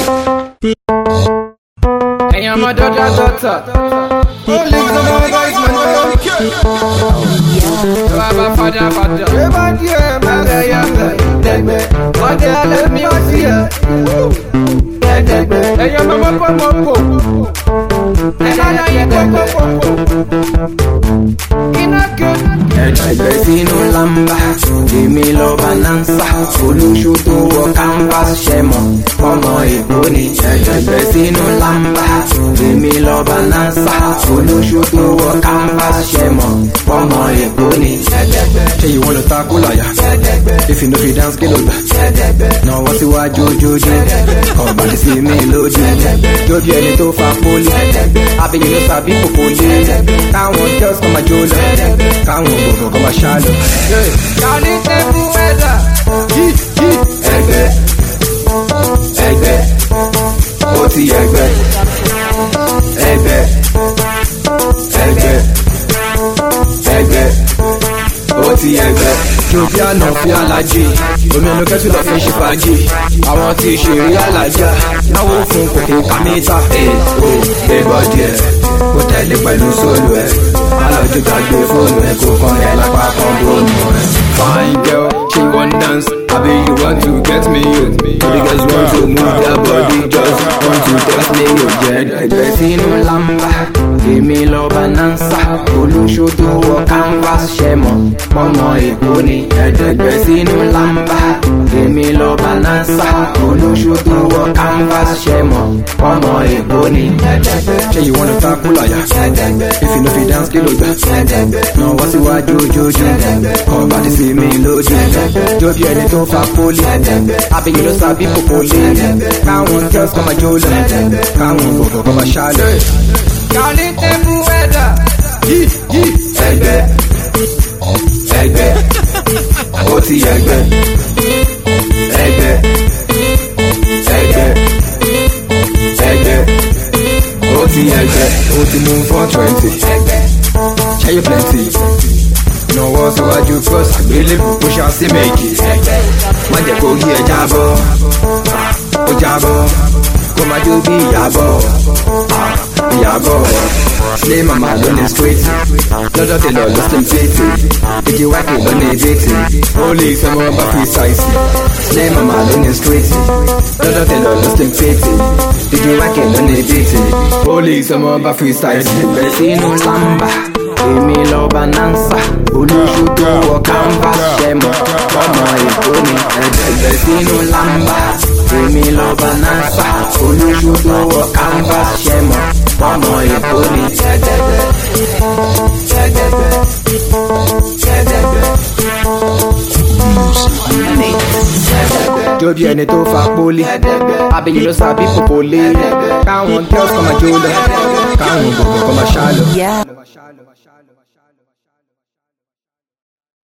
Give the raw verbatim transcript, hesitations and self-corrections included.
Hey, I'm a daughter, daughter. Holy Ghost, man, you have a father, father. You have a mother, yeah. What the hell let me see you? Hey, your mama, papa, papa. And I am papa. In a good. Vecino lamba, Jimmy Lova Nansa, Solution to a canvas shemo, Pomo Ebony, Vecino lamba, Jimmy Lova Nansa, Solution to a canvas shemo, Pomo Ebony. Say you wanna talk Ulaya, if you know you dance, get over. No, what's you want, Jojo, come back to see me, Lojo, Jojo, and it over Poli, I've been in Sabi for Poli, can't want girls come a Jola, can't want. Come a shallow. Down in the weather. Egbe, egbe, oti egbe, egbe, egbe, egbe, oti egbe. Jòbíà náà fi alájì, omi ẹnu kẹ́tù lọ fi ṣe fàájì. Àwọn tí ṣeré alájà, náwó fún kòkè kàmíta. Ee o, bébọ̀ díẹ̀, kò tẹ̀lé pẹ̀lú sólù ẹ̀. Alọ́jú gbàgbé fóònù ẹ̀ kò kàn ẹ̀ lápá kan bóònù ẹ̀. Fine girl, she want dance. I bet you want to get me in. The girls want to move their body, just want to test me. Ẹgbẹ́ sínú lamba, èmi lọ bananza. Olúṣòtò wọ canvas ṣẹmọ, ọmọ Èkó ni. Ẹgbẹ́ sínú lamba, èmi lọ bananza. Olúṣòtò wọ canvas ṣẹmọ, ọmọ Èkó ni. Say you wanna talk Ulaya, if you know fi dance kí ló gbà. Náà wá síwájú ojoojúmọ́, Come back to see me lójú. Jóbi ẹni tó fa poli, àbí yìí ló sábì kò poli. Káwọn girls come a jola, káwọn bọ̀bọ̀ come a shallow. Down in the weather. Ẹgbẹ́, ẹgbẹ́, ó ti ẹgbẹ́, ẹgbẹ́, ẹgbẹ́, ẹgbẹ́, ó ti ẹgbẹ́, ó ti mú four twenty. Ṣayé plenty. Náwó síwájú first àgbélébù kó ṣàṣì méjì. má jẹ́ kó yí ẹ jábọ́, ó jábọ́, kó má jó bí ìyàbọ̀, ìyàbọ̀. Slay mama ló ní straight, lọ́dọ̀ tẹ̀lọ̀ ló slim fètè, ìdí wákì ló ní dètè, Holy sọmọ bá fi ṣàìsì. slay mama ló ní straight, lọ́dọ̀ tẹ̀lọ̀ ló slim fètè, ìdí wákì ló ní dètè. Holy sọmọ bá fi ṣàìsì. Ẹgbẹ́ sínú lamba, èmi lọ bananza. Olúṣòtò wọ canvas ṣẹmọ, ọmọ Èkó ni. Ẹgbẹ́ sínú lamba, èmi lọ bananza. Olúṣòtò wọ canvas ṣẹmọ, ọmọ Èkó ni. Jóbi ẹni tó fa poli, àbí yìí ló sábì kò poli. Káwọn girls come a jola, káwọn bọ̀bọ̀ come a shallow.